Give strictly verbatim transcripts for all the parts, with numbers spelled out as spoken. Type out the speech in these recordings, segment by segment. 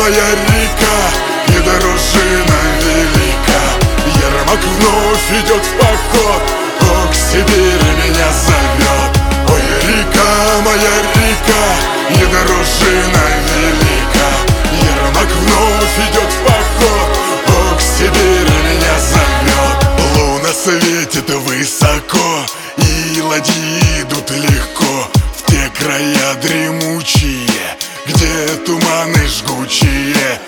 моя река, и дружина велика. Ермак вновь идет в поход, о, к Сибири меня зовет. Ой, река, моя река, и дружина велика. Ермак вновь идет в поход, о, к Сибири меня зовет. Луна светит высоко, и ладьи идут легко в те края дремучие, где туманы жгучие.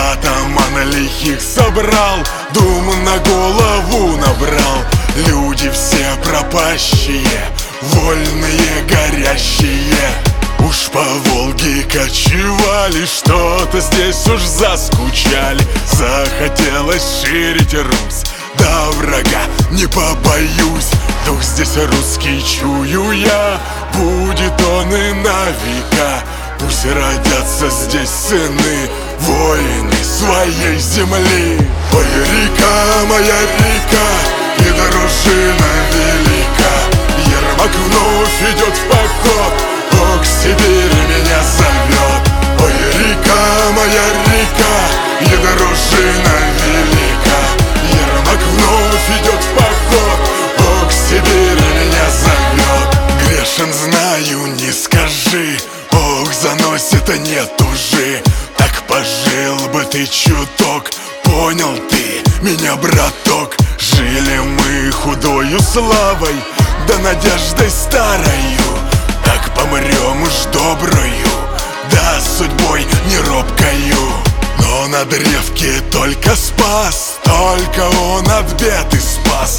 Атаман лихих собрал, дум на голову набрал. Люди все пропащие, вольные, горящие. Уж по Волге кочевали, что-то здесь уж заскучали. Захотелось ширить Русь, да врага не побоюсь. Дух здесь русский чую я, будет он и на века. Пусть родятся здесь сыны, воины своей земли. Ой, река, моя река, и дружина велика. Ермак вновь идет в поход, о, к Сибири меня зовет. Ой, река, моя река, и дружина велика. Ермак вновь идет в поход, о, к Сибири меня зовет. Грешен, знаю, не скажи, ох, заносит, нет уже. Так пожил бы ты чуток, понял ты меня, браток. Жили мы худою славой, да надеждой старою. Так помрем уж доброю, да судьбой не робкою. Но на древке только спас, только он от бед и спас.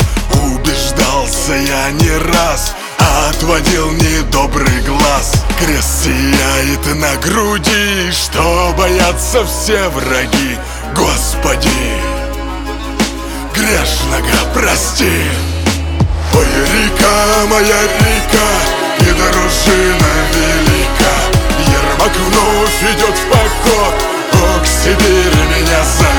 Убеждался я не раз, отводил недобрый глаз. Крест сияет на груди, что боятся все враги. Господи, грешного прости. Ой, река, моя река, и дружина велика. Ермак вновь идет в поход, о, к Сибири меня зовет.